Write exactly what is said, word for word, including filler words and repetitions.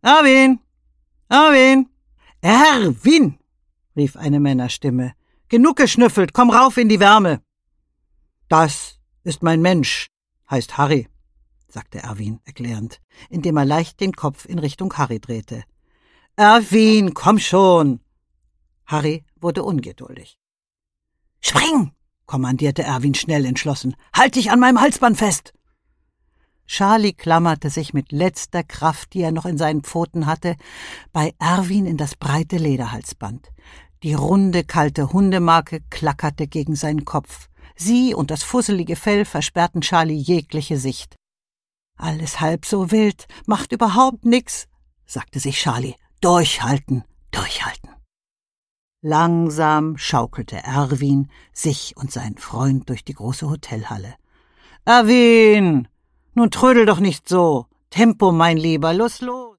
Erwin! Erwin! Erwin! rief eine Männerstimme. Genug geschnüffelt, komm rauf in die Wärme. Das ist mein Mensch, heißt Harry, sagte Erwin erklärend, indem er leicht den Kopf in Richtung Harry drehte. Erwin, komm schon! Harry wurde ungeduldig. Spring! kommandierte Erwin schnell entschlossen. Halt dich an meinem Halsband fest! Charlie klammerte sich mit letzter Kraft, die er noch in seinen Pfoten hatte, bei Erwin in das breite Lederhalsband. Die runde, kalte Hundemarke klackerte gegen seinen Kopf. Sie und das fusselige Fell versperrten Charlie jegliche Sicht. »Alles halb so wild, macht überhaupt nix«, sagte sich Charlie. »Durchhalten, durchhalten.« Langsam schaukelte Erwin sich und seinen Freund durch die große Hotelhalle. »Erwin, nun trödel doch nicht so. Tempo, mein Lieber, los, los!«